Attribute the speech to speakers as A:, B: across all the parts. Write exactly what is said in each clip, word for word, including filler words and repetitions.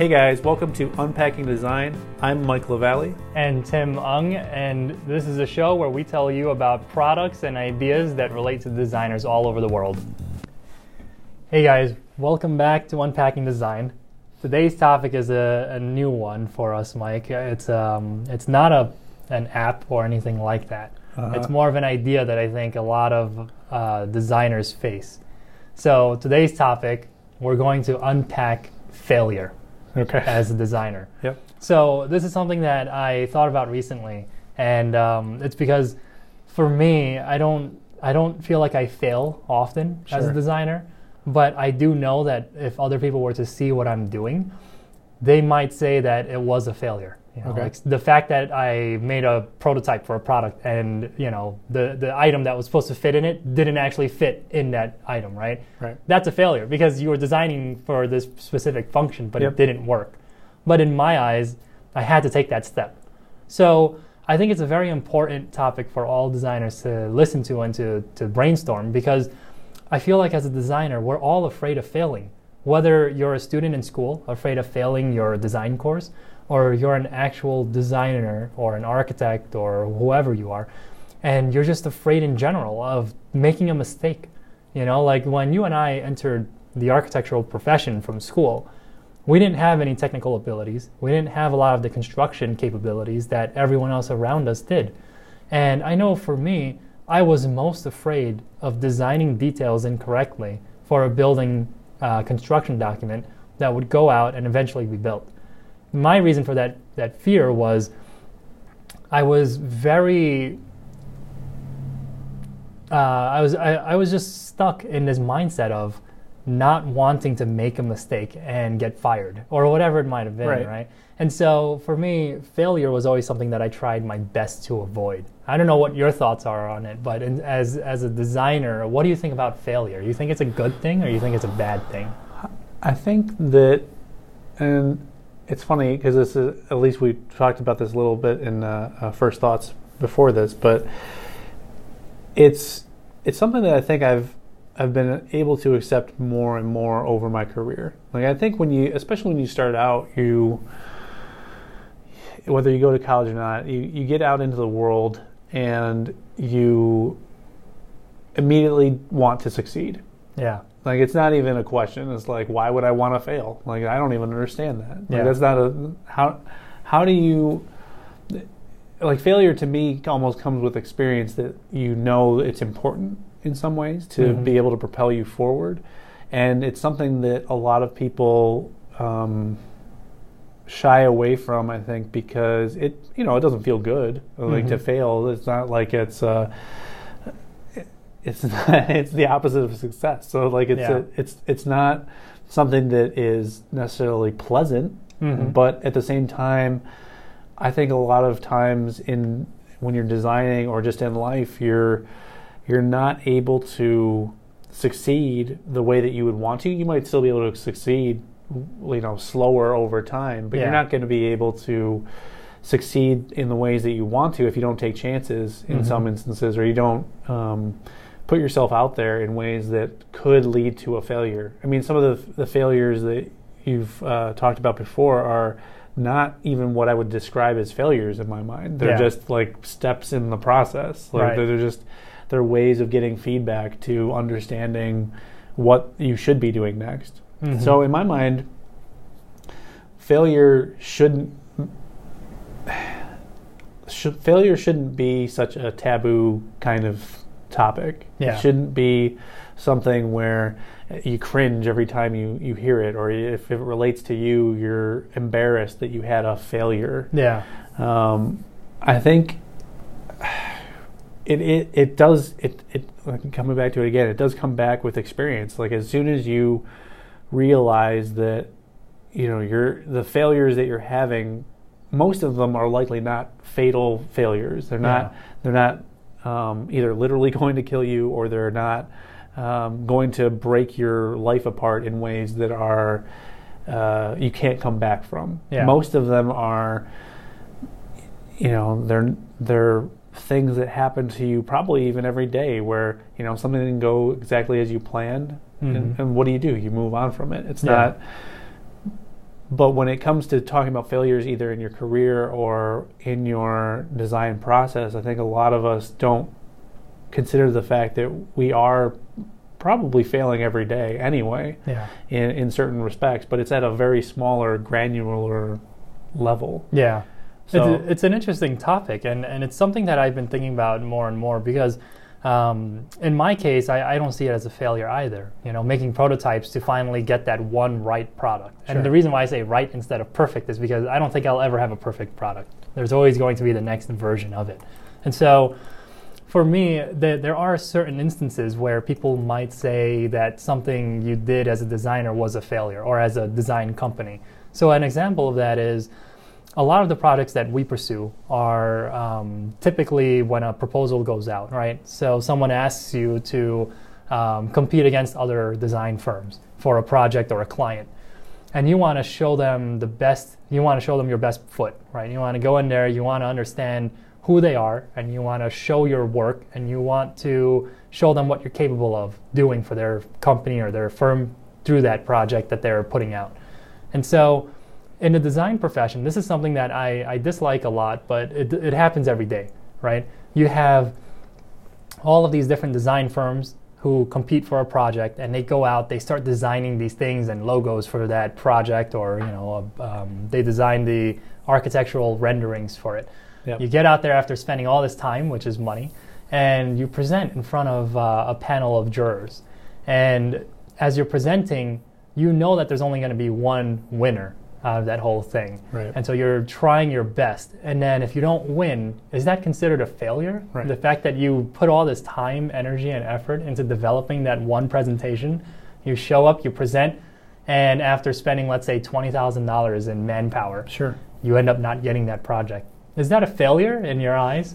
A: Hey guys, welcome to Unpacking Design. I'm Mike LaValle.
B: And Tim Ung, and this is a show where we tell you about products and ideas that relate to designers all over the world. Hey guys, welcome back to Unpacking Design. Today's topic is a, a new one for us, Mike. It's um, it's not a an app or anything like that. Uh-huh. It's more of an idea that I think a lot of uh, designers face. So today's topic, we're going to unpack failure. Okay. As a designer.
A: Yep.
B: So this is something that I thought about recently, and um, it's because for me, I don't I don't feel like I fail often sure. as a designer, but I do know that if other people were to see what I'm doing, they might say that it was a failure. You know,
A: okay.
B: Like the fact that I made a prototype for a product and you know the, the item that was supposed to fit in it didn't actually fit in that item, right?
A: Right.
B: That's a failure because you were designing for this specific function, but
A: yep.
B: it didn't work. But in my eyes, I had to take that step. So I think it's a very important topic for all designers to listen to and to, to brainstorm, because I feel like as a designer, we're all afraid of failing. Whether you're a student in school, afraid of failing your design course, or you're an actual designer or an architect or whoever you are, and you're just afraid in general of making a mistake. You know, like when you and I entered the architectural profession from school, we didn't have any technical abilities. We didn't have a lot of the construction capabilities that everyone else around us did. And I know for me, I was most afraid of designing details incorrectly for a building uh, construction document that would go out and eventually be built. My reason for that, that fear was I was very, uh, I was I, I was just stuck in this mindset of not wanting to make a mistake and get fired or whatever it might have been, right? right? And so for me, failure was always something that I tried my best to avoid. I don't know what your thoughts are on it, but in, as as a designer, what do you think about failure? You think it's a good thing or you think it's a bad thing?
A: I think that, and it's funny because this is, at least we talked about this a little bit in uh, uh, First Thoughts before this, but it's it's something that I think I've I've been able to accept more and more over my career. Like I think when you, especially when you start out, you whether you go to college or not, you, you get out into the world and you immediately want to succeed.
B: Yeah.
A: Like it's not even a question. It's like, why would I want to fail? Like I don't even understand that. Like
B: yeah.
A: that's not a how. How do you like failure? To me, almost comes with experience that you know it's important in some ways to mm-hmm. be able to propel you forward, and it's something that a lot of people um, shy away from. I think because it you know it doesn't feel good. Like mm-hmm. to fail, it's not like it's. Uh, It's not, it's the opposite of success. So like it's
B: yeah.
A: a, it's it's not something that is necessarily pleasant, mm-hmm. but at the same time, I think a lot of times in when you're designing or just in life, you're you're not able to succeed the way that you would want to. You might still be able to succeed, you know, slower over time, but
B: yeah.
A: you're not going to be able to succeed in the ways that you want to if you don't take chances in mm-hmm. some instances, or you don't. Um, put yourself out there in ways that could lead to a failure. I mean, some of the, the failures that you've uh, talked about before are not even what I would describe as failures in my mind. They're
B: yeah.
A: just like steps in the process. Like
B: right.
A: they're just they're ways of getting feedback to understanding what you should be doing next. Mm-hmm. So in my mind, failure shouldn't should, failure shouldn't be such a taboo kind of topic.
B: Yeah.
A: It shouldn't be something where you cringe every time you, you hear it, or if it relates to you, you're embarrassed that you had a failure.
B: Yeah.
A: Um, I think it it, it does, it, it coming back to it again, it does come back with experience. Like as soon as you realize that, you know, you're, the failures that you're having, most of them are likely not fatal failures. They're not,
B: yeah.
A: they're not, Um, either literally going to kill you, or they're not um, going to break your life apart in ways that are uh, you can't come back from.
B: Yeah.
A: Most of them are, you know, they're they're things that happen to you probably even every day, where you know something didn't go exactly as you planned, mm-hmm. and, and what do you do? You move on from it. It's
B: yeah.
A: not. But when it comes to talking about failures either in your career or in your design process, I think a lot of us don't consider the fact that we are probably failing every day anyway,
B: yeah.
A: in, in certain respects, but it's at a very smaller, granular level.
B: Yeah.
A: So,
B: it's, it's an interesting topic, and, and it's something that I've been thinking about more and more because um, in my case, I, I don't see it as a failure either. You know, making prototypes to finally get that one right product.
A: Sure.
B: And the reason why I say right instead of perfect is because I don't think I'll ever have a perfect product. There's always going to be the next version of it. And so for me, the, there are certain instances where people might say that something you did as a designer was a failure or as a design company. So an example of that is a lot of the projects that we pursue are um, typically when a proposal goes out, right? So someone asks you to um, compete against other design firms for a project or a client. And you want to show them the best, you want to show them your best foot, right? You want to go in there, you want to understand who they are, and you want to show your work, and you want to show them what you're capable of doing for their company or their firm through that project that they're putting out. And so in the design profession, this is something that I, I dislike a lot, but it, it happens every day, right? You have all of these different design firms who compete for a project, and they go out, they start designing these things and logos for that project, or you know, um, they design the architectural renderings for it.
A: Yep.
B: You get out there after spending all this time, which is money, and you present in front of uh, a panel of jurors. And as you're presenting, you know that there's only going to be one winner out of that whole thing.
A: Right.
B: And so you're trying your best. And then if you don't win, is that considered a failure?
A: Right.
B: The fact that you put all this time, energy, and effort into developing that one presentation, you show up, you present, and after spending, let's say, twenty thousand dollars in manpower,
A: sure,
B: you end up not getting that project. Is that a failure in your eyes?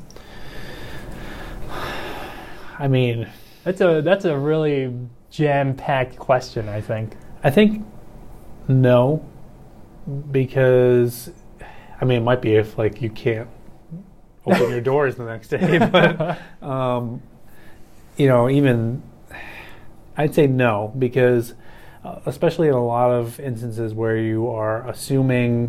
A: I mean,
B: That's a that's a really jam-packed question, I think.
A: I think no, because I mean, it might be if like you can't open your doors the next day, but um, you know, even I'd say no, because uh, especially in a lot of instances where you are assuming,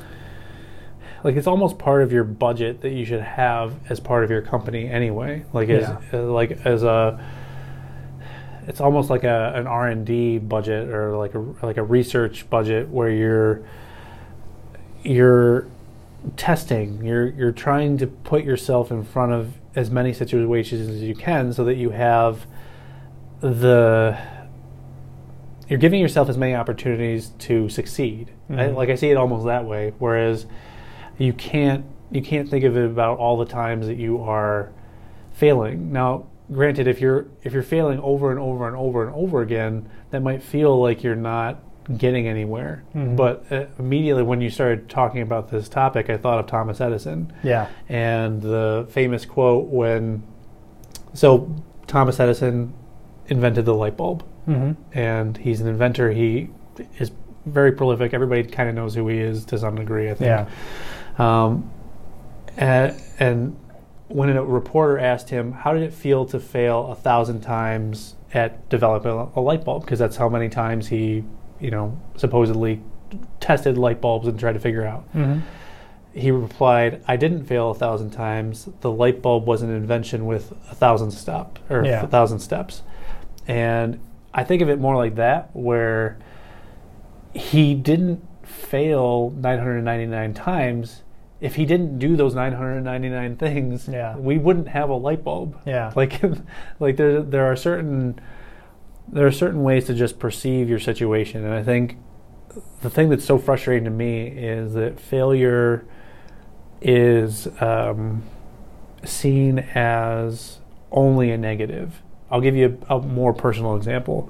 A: like, it's almost part of your budget that you should have as part of your company anyway. Like as
B: Yeah.
A: uh, like as a, it's almost like a an R and D budget or like a like a research budget where you're you're testing, you're you're trying to put yourself in front of as many situations as you can so that you have the you're giving yourself as many opportunities to succeed.
B: Mm-hmm.
A: I, like I see it almost that way. Whereas you can't you can't think of it about all the times that you are failing. Now, granted, if you're if you're failing over and over and over and over again, that might feel like you're not getting anywhere.
B: Mm-hmm.
A: But uh, immediately when you started talking about this topic, I thought of Thomas Edison.
B: Yeah.
A: And the famous quote when, so Thomas Edison invented the light bulb.
B: Mm-hmm.
A: And he's an inventor. He is very prolific. Everybody kind of knows who he is to some degree, I think.
B: Yeah.
A: Um, and, and when a reporter asked him, how did it feel to fail a thousand times at developing a, a light bulb? Because that's how many times he, you know, supposedly tested light bulbs and tried to figure out.
B: Mm-hmm.
A: He replied, I didn't fail a thousand times. The light bulb was an invention with a thousand step or
B: Yeah.
A: a thousand steps. And I think of it more like that, where he didn't fail nine hundred ninety-nine times. If he didn't do those nine hundred ninety-nine things,
B: Yeah.
A: we wouldn't have a light bulb.
B: Yeah.
A: Like, like there there are certain there are certain ways to just perceive your situation, and I think the thing that's so frustrating to me is that failure is um, seen as only a negative. I'll give you a, a more personal example.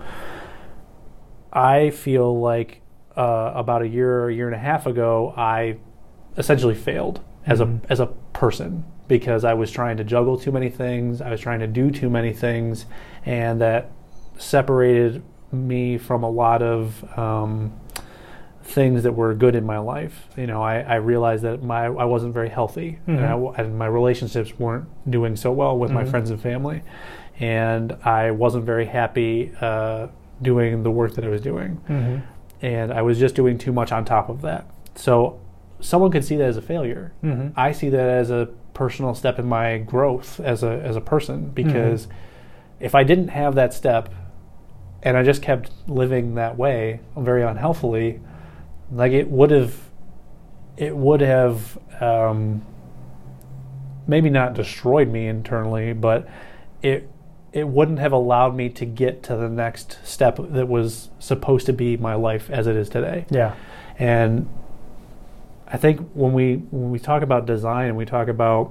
A: I feel like uh, about a year or a year and a half ago, I essentially failed as
B: Mm-hmm.
A: a as a person because I was trying to juggle too many things. I was trying to do too many things, and that separated me from a lot of um, things that were good in my life. You know, I, I realized that my I wasn't very healthy,
B: Mm-hmm.
A: and, I, and my relationships weren't doing so well with
B: Mm-hmm.
A: my friends and family, and I wasn't very happy uh, doing the work that I was doing.
B: Mm-hmm.
A: and I was just doing too much on top of that. So someone could see that as a failure.
B: Mm-hmm.
A: I see that as a personal step in my growth as a as a person, because mm-hmm. if I didn't have that step and I just kept living that way very unhealthily, like it would have it would have um, maybe not destroyed me internally, but it it wouldn't have allowed me to get to the next step that was supposed to be my life as it is today.
B: Yeah.
A: And I think when we when we talk about design and we talk about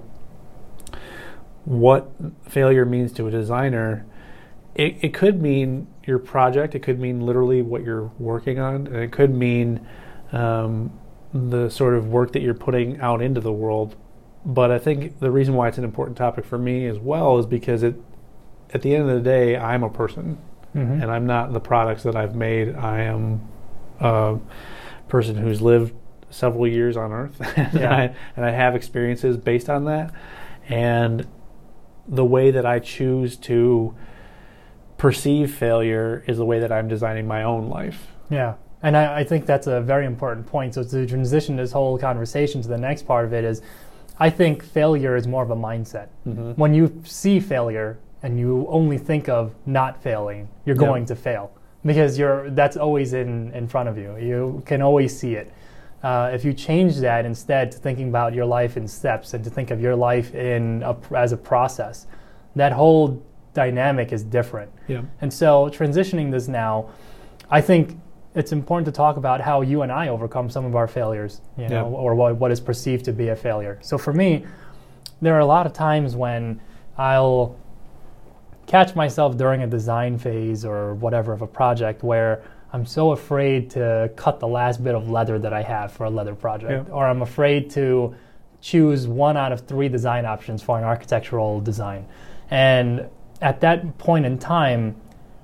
A: what failure means to a designer, it, it could mean your project, it could mean literally what you're working on, and it could mean um, the sort of work that you're putting out into the world. But I think the reason why it's an important topic for me as well is because it, at the end of the day, I'm a person, mm-hmm. and I'm not the products that I've made. I am a person who's lived several years on Earth, and,
B: yeah.
A: I, and I have experiences based on that. And the way that I choose to perceive failure is the way that I'm designing my own life.
B: Yeah. And I, I think that's a very important point. So to transition this whole conversation to the next part of it is, I think failure is more of a mindset. Mm-hmm. When you see failure and you only think of not failing, you're going yep. to fail, because you're that's always in, in front of you. You can always see it. Uh, if you change that instead to thinking about your life in steps and to think of your life in a, as a process, that whole dynamic is different.
A: Yeah.
B: And so transitioning this now, I think it's important to talk about how you and I overcome some of our failures, you know,
A: yeah.
B: or what, what is perceived to be a failure. So for me, there are a lot of times when I'll catch myself during a design phase or whatever of a project where I'm so afraid to cut the last bit of leather that I have for a leather project,
A: yeah.
B: or I'm afraid to choose one out of three design options for an architectural design. And at that point in time,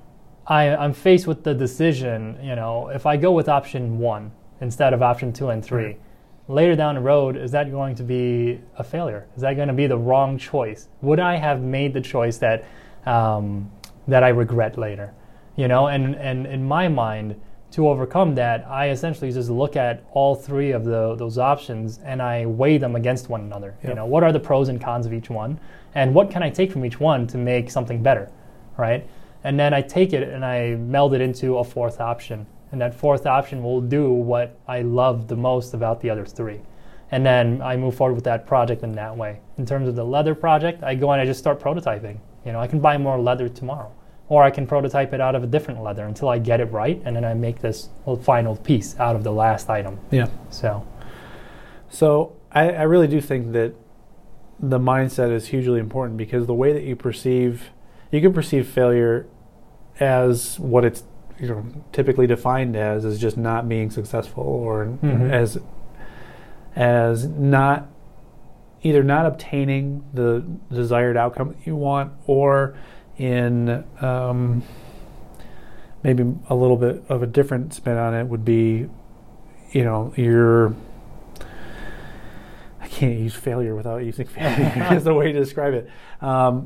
B: I, I'm faced with the decision, you know, if I go with option one instead of option two and three, mm-hmm. later down the road, is that going to be a failure? Is that going to be the wrong choice? Would I have made the choice that um, that I regret later? You know, and, and in my mind, to overcome that, I essentially just look at all three of the those options and I weigh them against one another. Yep. You know, what are the pros and cons of each one, and what can I take from each one to make something better, right? And then I take it and I meld it into a fourth option. And that fourth option will do what I love the most about the other three. And then I move forward with that project in that way. In terms of the leather project, I go and I just start prototyping. You know, I can buy more leather tomorrow. Or I can prototype it out of a different leather until I get it right, and then I make this final piece out of the last item.
A: Yeah.
B: So,
A: so I, I really do think that the mindset is hugely important, because the way that you perceive You can perceive failure as what it's, you know, typically defined as, is just not being successful, or mm-hmm. as as not either not obtaining the desired outcome that you want, or in um, maybe a little bit of a different spin on it would be, you know, you're. I can't use failure without using failure is the way to describe it. Um,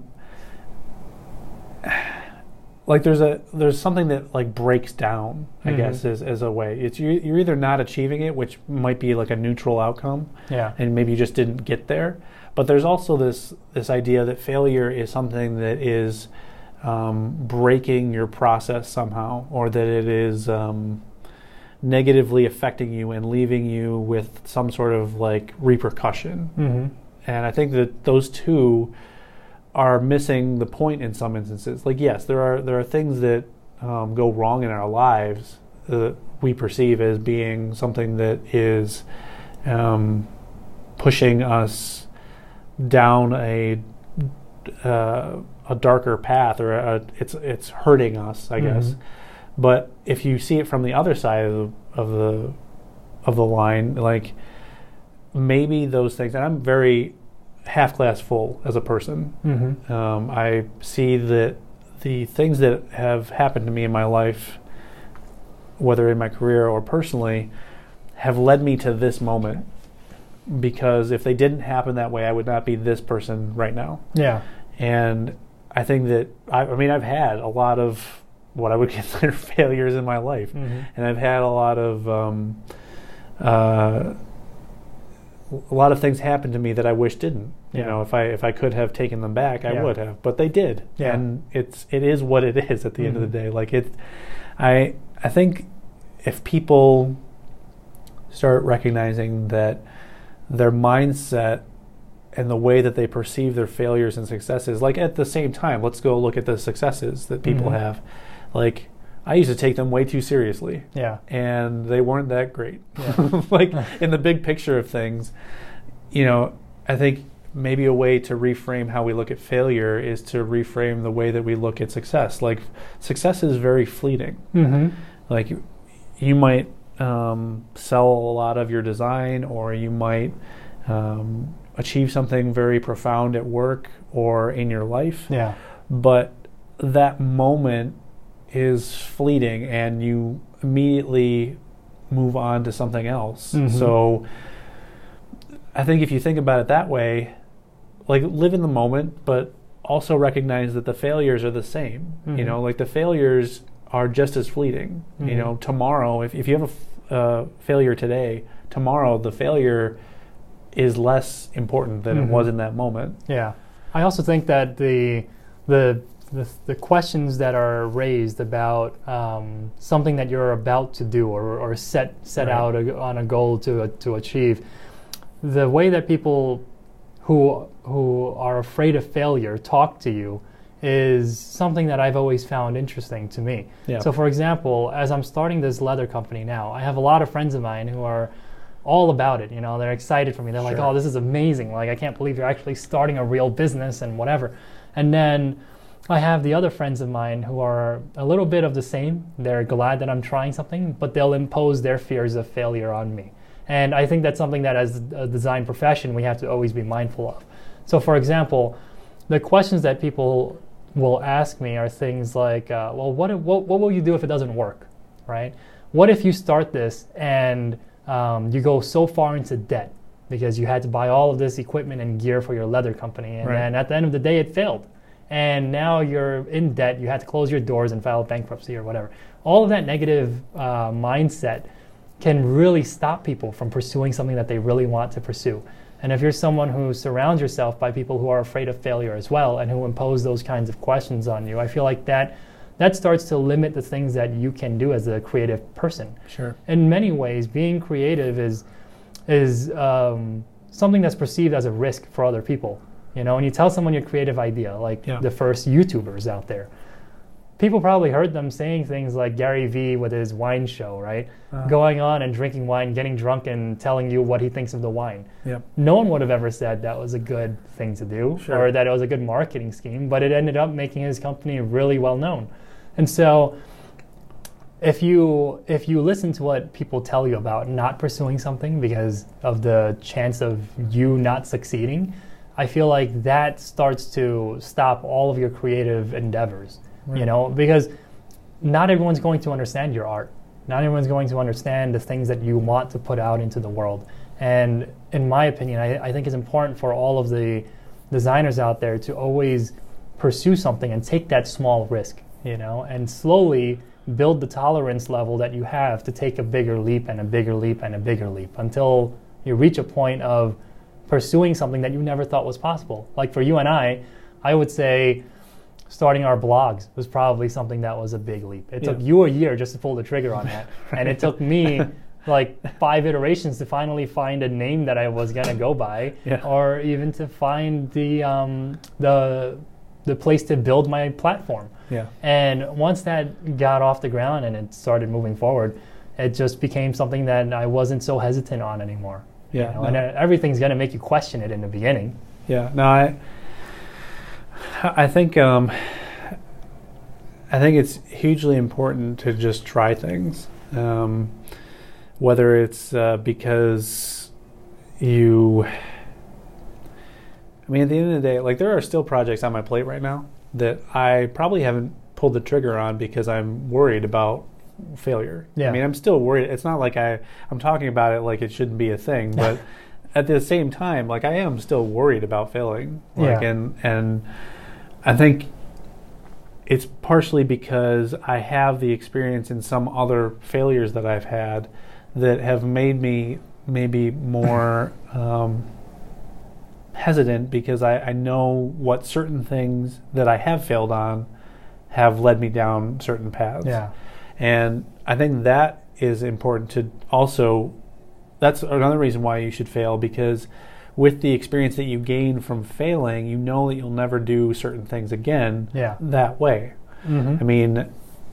A: Like there's a there's something that like breaks down, I mm-hmm. guess, is as a way. It's you, you're either not achieving it, which might be like a neutral outcome,
B: yeah,
A: and maybe you just didn't get there. But there's also this this idea that failure is something that is um, breaking your process somehow, or that it is um, negatively affecting you and leaving you with some sort of like repercussion.
B: Mm-hmm.
A: And I think that those two are missing the point in some instances. Like, yes, there are there are things that um, go wrong in our lives that we perceive as being something that is um, pushing us down a uh, a darker path, or a, it's it's hurting us, I guess. Mm-hmm. But if you see it from the other side of the, of the of the line, like maybe those things, and I'm very half glass full as a person.
B: Mm-hmm.
A: Um, I see that the things that have happened to me in my life, whether in my career or personally, have led me to this moment. Because if they didn't happen that way, I would not be this person right now.
B: Yeah.
A: And I think that, I, I mean, I've had a lot of what I would consider failures in my life,
B: Mm-hmm.
A: and I've had a lot of um, uh, a lot of things happen to me that I wish didn't. You
B: Yeah.
A: know, if I if I could have taken them back, I
B: Yeah.
A: would have, but they did,
B: Yeah.
A: and it's it is what it is at the end of the
B: Mhm.
A: day. Like it, I I think if people start recognizing that their mindset and the way that they perceive their failures and successes, like at the same time, let's go look at the successes that people
B: Mhm.
A: have. Like I used to take them way too seriously,
B: Yeah.
A: and they weren't that great.
B: Yeah.
A: Like in the big picture of things, you know, I think maybe a way to reframe how we look at failure is to reframe the way that we look at success. Like success is very fleeting.
B: Mm-hmm.
A: Like you, you might um, sell a lot of your design, or you might um, achieve something very profound at work or in your life,
B: Yeah.
A: but that moment is fleeting and you immediately move on to something else.
B: Mhm.
A: So I think if you think about it that way, like live in the moment, but also recognize that the failures are the same.
B: Mhm.
A: You know, like the failures are just as fleeting. You
B: Mhm.
A: know, tomorrow, if, if you have a f- uh, failure today, tomorrow the failure is less important than
B: Mhm.
A: it was in that moment.
B: Yeah, I also think that the the the, the questions that are raised about um, something that you're about to do or, or set set
A: Right.
B: out a, on a goal to to achieve, the way that people who who are afraid of failure talk to you is something that I've always found interesting to me.
A: Yeah.
B: So, for example, as I'm starting this leather company now, I have a lot of friends of mine who are all about it. You know, they're excited for me. They're like,
A: Sure.
B: "Oh, this is amazing! Like, I can't believe you're actually starting a real business and whatever." And then I have the other friends of mine who are a little bit of the same. They're glad that I'm trying something, but they'll impose their fears of failure on me. And I think that's something that, as a design profession, we have to always be mindful of. So, for example, the questions that people will ask me are things like, uh, "Well, what, what what will you do if it doesn't work, right? What if you start this and um, you go so far into debt because you had to buy all of this equipment and gear for your leather company, and
A: Right.
B: then at the end of the day, it failed, and now you're in debt. You had to close your doors and file bankruptcy or whatever." All of that negative uh, mindset can really stop people from pursuing something that they really want to pursue. And if you're someone who surrounds yourself by people who are afraid of failure as well and who impose those kinds of questions on you, I feel like that that starts to limit the things that you can do as a creative person.
A: Sure.
B: In many ways, being creative is is um, something that's perceived as a risk for other people. You know, when you tell someone your creative idea, like
A: Yeah.
B: the first YouTubers out there, people probably heard them saying things like Gary Vee with his wine show, right?
A: Uh,
B: Going on and drinking wine, getting drunk, and telling you what he thinks of the wine.
A: Yep.
B: No one would have ever said that was a good thing to do
A: Sure.
B: or that it was a good marketing scheme, but it ended up making his company really well known. And so if you if you listen to what people tell you about not pursuing something because of the chance of you not succeeding, I feel like that starts to stop all of your creative endeavors.
A: Right.
B: You know, because not everyone's going to understand your art. Not everyone's going to understand the things that you want to put out into the world. And in my opinion, I, I think it's important for all of the designers out there to always pursue something and take that small risk, you know, and slowly build the tolerance level that you have to take a bigger leap and a bigger leap and a bigger leap until you reach a point of pursuing something that you never thought was possible. Like for you and I, I would say starting our blogs was probably something that was a big leap. It
A: Yeah.
B: took you a year just to pull the trigger on that.
A: Right.
B: And it took me like five iterations to finally find a name that I was going to go by,
A: Yeah.
B: or even to find the um, the the place to build my platform.
A: Yeah.
B: And once that got off the ground and it started moving forward, it just became something that I wasn't so hesitant on anymore.
A: Yeah.
B: You know,
A: no.
B: and uh, everything's going to make you question it in the beginning.
A: Yeah, no, I, I think, um, I think it's hugely important to just try things, um, whether it's uh, because you. I mean, at the end of the day, like there are still projects on my plate right now that I probably haven't pulled the trigger on because I'm worried about failure.
B: Yeah.
A: I mean, I'm still worried. It's not like I, I'm talking about it like it shouldn't be a thing, but at the same time, like I am still worried about failing. Like,
B: Yeah.
A: and, and I think it's partially because I have the experience in some other failures that I've had that have made me maybe more um, hesitant, because I, I know what certain things that I have failed on have led me down certain paths.
B: Yeah.
A: And I think that is important to also, that's another reason why you should fail, because with the experience that you gain from failing, you know that you'll never do certain things again
B: yeah.
A: that way.
B: Mm-hmm.
A: I mean,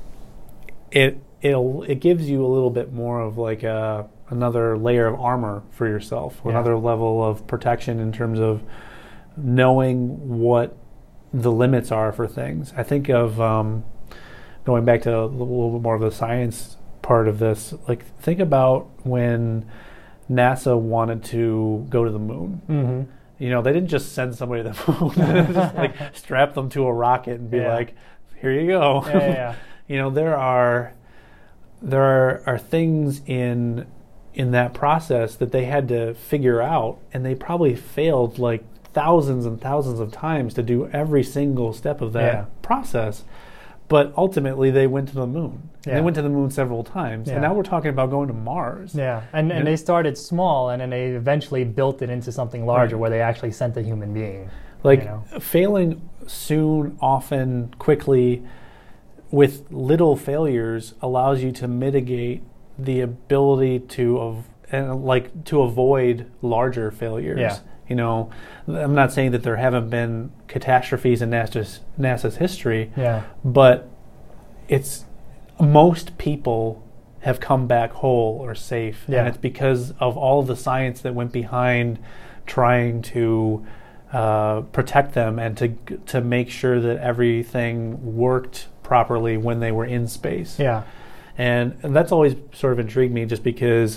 A: it it'll it gives you a little bit more of like a another layer of armor for yourself, or
B: yeah.
A: another level of protection in terms of knowing what the limits are for things. I think of um, going back to a little bit more of the science part of this. Like, think about when NASA wanted to go to the moon.
B: Mm-hmm.
A: You know, they didn't just send somebody to the moon, just like strap them to a rocket and be
B: yeah.
A: like, "Here you go."
B: Yeah, yeah, yeah.
A: You know, there are there are, are things in in that process that they had to figure out, and they probably failed like thousands and thousands of times to do every single step of that
B: yeah.
A: process. But ultimately, they went to the moon.
B: Yeah.
A: They went to the moon several times,
B: yeah.
A: and now we're talking about going to Mars.
B: Yeah, and and they started small, and then they eventually built it into something larger, right. where they actually sent a human being.
A: Like,
B: you know?
A: Failing soon, often, quickly, with little failures allows you to mitigate the ability to av- and like to avoid larger failures.
B: Yeah.
A: You know, I'm not saying that there haven't been catastrophes in NASA's, NASA's history,
B: yeah.
A: but it's most people have come back whole or safe,
B: yeah.
A: and it's because of all of the science that went behind trying to uh, protect them and to to make sure that everything worked properly when they were in space.
B: Yeah,
A: and, and that's always sort of intrigued me, just because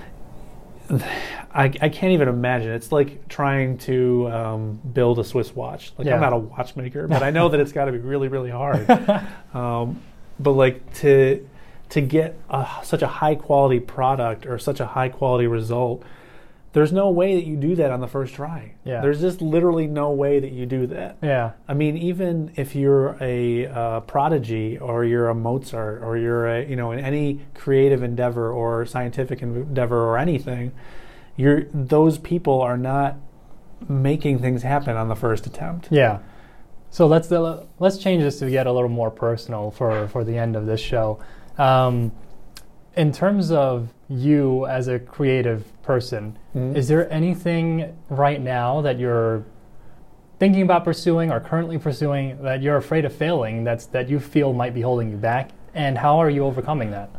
A: I, I can't even imagine. It's like trying to um, build a Swiss watch. Like,
B: yeah.
A: I'm not a watchmaker, but I know that it's got to be really, really hard. um, but like to to get a, such a high quality product or such a high quality result, there's no way that you do that on the first try.
B: Yeah.
A: There's just literally no way that you do that.
B: Yeah.
A: I mean, even if you're a uh, prodigy, or you're a Mozart, or you're a, you know, in any creative endeavor or scientific endeavor or anything, you're those people are not making things happen on the first attempt.
B: Yeah. So let's uh, let's change this to get a little more personal for, for the end of this show. Um, in terms of you as a creative person, mm-hmm. is there anything right now that you're thinking about pursuing or currently pursuing that you're afraid of failing, that's that you feel might be holding you back? And how are you overcoming that?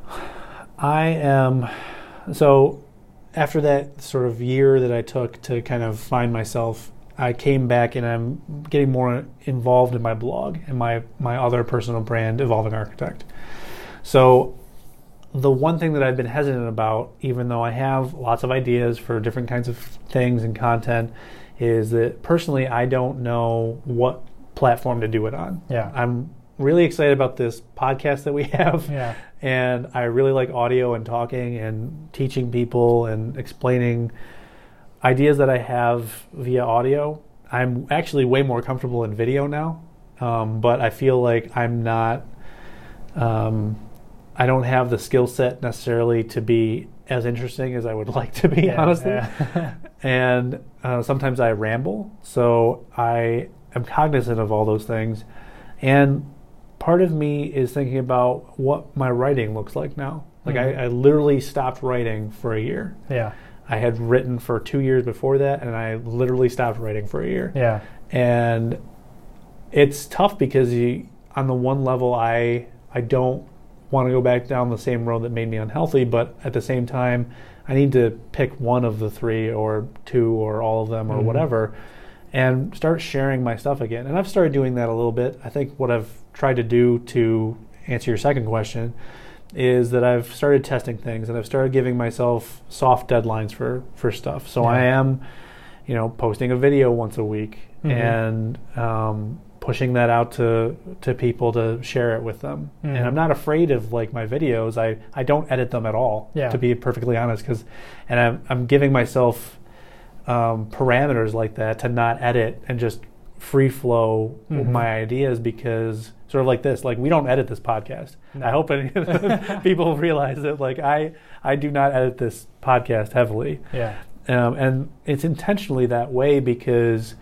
A: I am, so after that sort of year that I took to kind of find myself, I came back and I'm getting more involved in my blog and my, my other personal brand, Evolving Architect. So the one thing that I've been hesitant about, even though I have lots of ideas for different kinds of things and content, is that personally I don't know what platform to do it on.
B: Yeah.
A: I'm really excited about this podcast that we have.
B: Yeah.
A: And I really like audio and talking and teaching people and explaining ideas that I have via audio. I'm actually way more comfortable in video now, um, but I feel like I'm not... Um, I don't have the skill set necessarily to be as interesting as I would like to be,
B: yeah,
A: honestly.
B: Yeah.
A: And uh, sometimes I ramble, so I am cognizant of all those things. And part of me is thinking about what my writing looks like now. Like, mm-hmm. I, I literally stopped writing for a year.
B: Yeah.
A: I had written for two years before that, and I literally stopped writing for a year.
B: Yeah.
A: And it's tough because you, on the one level, I I don't want to go back down the same road that made me unhealthy, but at the same time, I need to pick one of the three or two or all of them or mm-hmm. whatever, and start sharing my stuff again. And I've started doing that a little bit. I think what I've tried to do, to answer your second question, is that I've started testing things, and I've started giving myself soft deadlines for, for stuff. So yeah. I am, you know, posting a video once a week mm-hmm. and um, pushing that out to to people to share it with them. Mm-hmm. And I'm not afraid of like my videos. I, I don't edit them at all,
B: yeah.
A: to be perfectly honest. Cause, and I'm, I'm giving myself um, parameters like that to not edit and just free flow mm-hmm. my ideas, because sort of like this. Like we don't edit this podcast.
B: No.
A: I hope any people realize that like I I do not edit this podcast heavily.
B: Yeah.
A: Um, and it's intentionally that way because,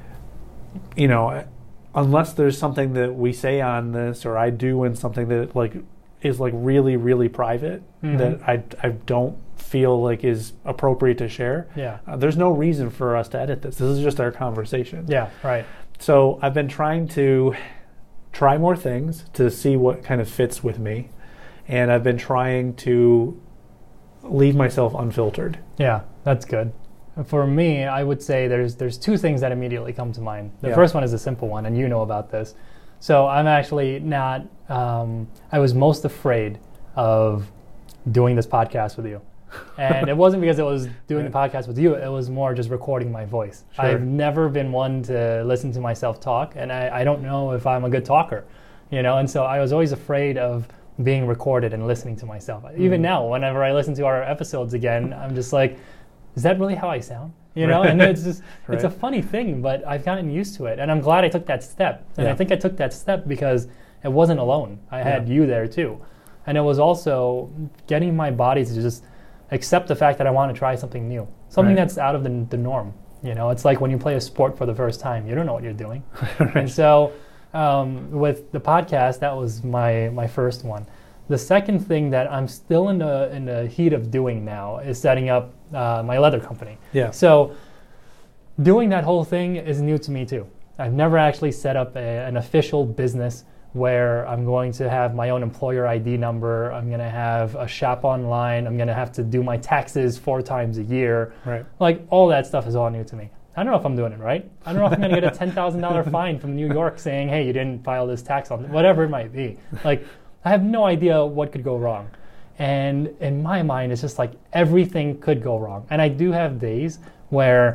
A: you know, unless there's something that we say on this or I do in something that like is like really really private mm-hmm. that I I don't feel like is appropriate to share.
B: Yeah.
A: Uh, there's no reason for us to edit this. This is just our conversation.
B: Yeah. Right.
A: So I've been trying to try more things to see what kind of fits with me, and I've been trying to leave myself unfiltered.
B: Yeah, that's good. For me, I would say there's there's two things that immediately come to mind. The
A: yeah.
B: first one is a simple one, and you know about this. So I'm actually not, um, I was most afraid of doing this podcast with you. And it wasn't because it was doing
A: right.
B: the podcast with you, it was more just recording my voice.
A: Sure.
B: I've never been one to listen to myself talk, and I, I don't know if I'm a good talker, you know, and so I was always afraid of being recorded and listening to myself. Mm. Even now, whenever I listen to our episodes again, I'm just like, is that really how I sound? You know,
A: right.
B: and it's just,
A: right.
B: it's a funny thing, but I've gotten used to it, and I'm glad I took that step. And
A: yeah.
B: I think I took that step because it wasn't alone. I had
A: yeah.
B: you there too. And it was also getting my body to just accept the fact that I want to try something new, something
A: right.
B: that's out of the, the norm. You know, it's like when you play a sport for the first time, you don't know what you're doing.
A: right.
B: And so um, with the podcast, that was my, my first one. The second thing that I'm still in the in the heat of doing now is setting up uh, my leather company.
A: Yeah.
B: So doing that whole thing is new to me too. I've never actually set up a, an official business where I'm going to have my own employer I D number. I'm going to have a shop online. I'm going to have to do my taxes four times a year.
A: Right.
B: Like all that stuff is all new to me. I don't know if I'm doing it right. I don't know if I'm going to get a ten thousand dollars fine from New York saying, hey, you didn't file this tax on whatever it might be. Like, I have no idea what could go wrong. And in my mind, it's just like everything could go wrong. And I do have days where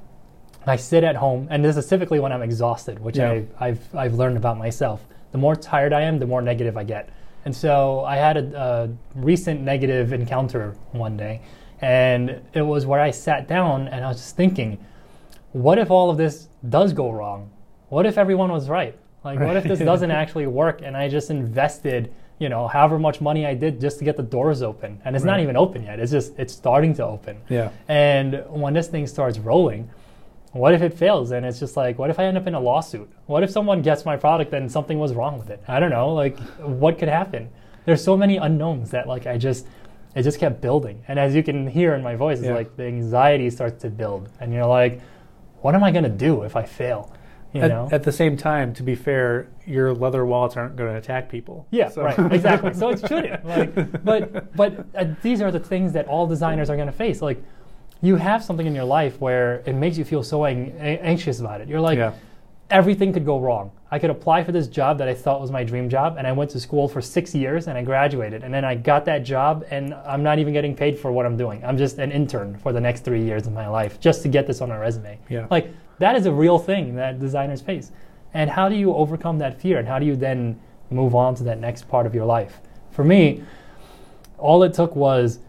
B: I sit at home, and this is typically when I'm exhausted, which
A: yeah.
B: I, I've, I've learned about myself. The more tired I am, the more negative I get. And so I had a, a recent negative encounter one day, and it was where I sat down and I was just thinking, what if all of this does go wrong? What if everyone was right? Like, what if this doesn't actually work and I just invested, you know, however much money I did just to get the doors open? And it's
A: right.
B: not even open yet. It's just, it's starting to open.
A: Yeah.
B: And when this thing starts rolling, what if it fails? And it's just like, what if I end up in a lawsuit? What if someone gets my product and something was wrong with it? I don't know. Like, what could happen? There's so many unknowns that, like, I just, it just kept building. And as you can hear in my voice, it's
A: yeah.
B: like the anxiety starts to build. And you're like, what am I going to do if I fail? You
A: at,
B: know?
A: at the same time, to be fair, your leather wallets aren't going to attack people.
B: Yeah,
A: so.
B: right, exactly. So it shouldn't. Like, but but uh, these are the things that all designers are going to face. Like, you have something in your life where it makes you feel so ang- anxious about it. You're like,
A: yeah.
B: everything could go wrong. I could apply for this job that I thought was my dream job, and I went to school for six years and I graduated, and then I got that job, and I'm not even getting paid for what I'm doing. I'm just an intern for the next three years of my life just to get this on my resume.
A: Yeah.
B: Like, that is a real thing that designers face. And how do you overcome that fear? And how do you then move on to that next part of your life? For me, all it took was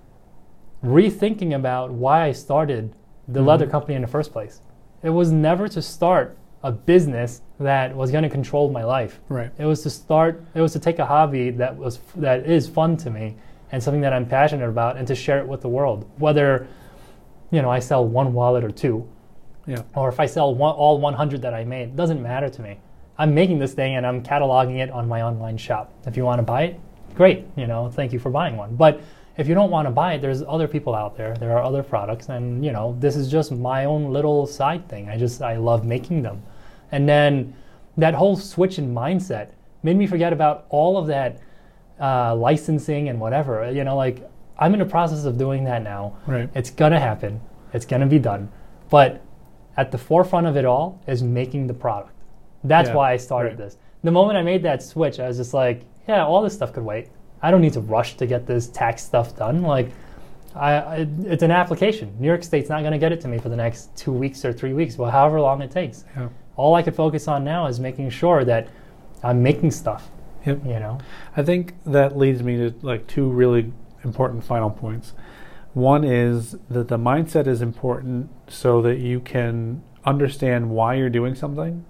B: rethinking about why I started the mm-hmm. leather company in the first place. It was never to start a business that was going to control my life.
A: Right.
B: It was to start, it was to take a hobby that was that is fun to me and something that I'm passionate about, and to share it with the world. Whether, you know, I sell one wallet or two,
A: yeah.
B: or if I sell one, all one hundred that I made, it doesn't matter to me. I'm making this thing and I'm cataloging it on my online shop. If you want to buy it, great, you know, thank you for buying one. But if you don't want to buy it, there's other people out there. There are other products, and, you know, this is just my own little side thing. I just, I love making them. And then that whole switch in mindset made me forget about all of that uh, licensing and whatever. You know, like, I'm in the process of doing that now.
A: Right.
B: It's going to happen. It's going to be done. But at the forefront of it all is making the product. That's
A: yeah.
B: why I started
A: right.
B: this. The moment I made that switch, I was just like, yeah, all this stuff could wait. I don't need to rush to get this tax stuff done. Like, I, I, it's an application. New York State's not going to get it to me for the next two weeks or three weeks, well, however long it takes.
A: Yeah.
B: All I could focus on now is making sure that I'm making stuff.
A: Yep.
B: You know?
A: I think that leads me to like two really important final points. One is that the mindset is important so that you can understand why you're doing something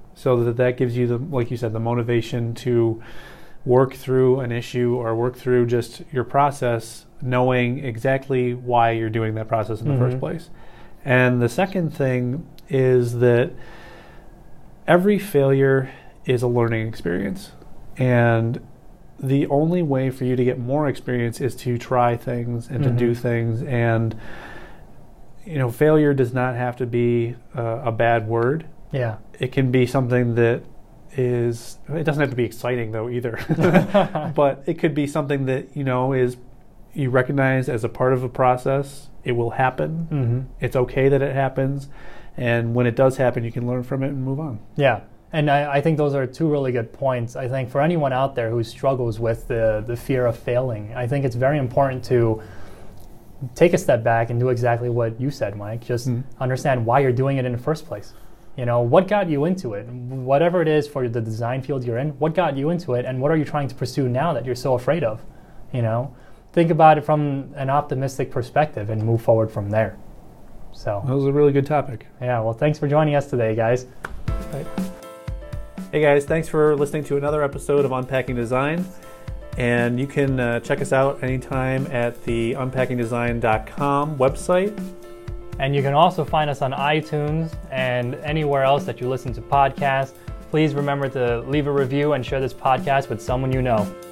A: so that that gives you the, like you said, the motivation to work through an issue or work through just your process, knowing exactly why you're doing that process in the mm-hmm. first place. And the second thing is that every failure is a learning experience. And the only way for you to get more experience is to try things and mm-hmm. to do things. And, you know, failure does not have to be uh, a bad word.
B: Yeah.
A: It can be something that is, it doesn't have to be exciting though either, but it could be something that, you know, is you recognize as a part of a process. It will happen.
B: Mm-hmm.
A: It's okay that it happens. And when it does happen, you can learn from it and move on.
B: Yeah. And I, I think those are two really good points. I think for anyone out there who struggles with the, the fear of failing, I think it's very important to take a step back and do exactly what you said, Mike. Just mm-hmm. understand why you're doing it in the first place. You know, what got you into it? Whatever it is for the design field you're in, what got you into it, and what are you trying to pursue now that you're so afraid of? You know, think about it from an optimistic perspective and move forward from there. So
A: that was a really good topic.
B: Yeah, well, thanks for joining us today, guys.
A: Right. Hey guys, thanks for listening to another episode of Unpacking Design. And you can uh, check us out anytime at the unpacking design dot com website.
B: And you can also find us on iTunes and anywhere else that you listen to podcasts. Please remember to leave a review and share this podcast with someone you know.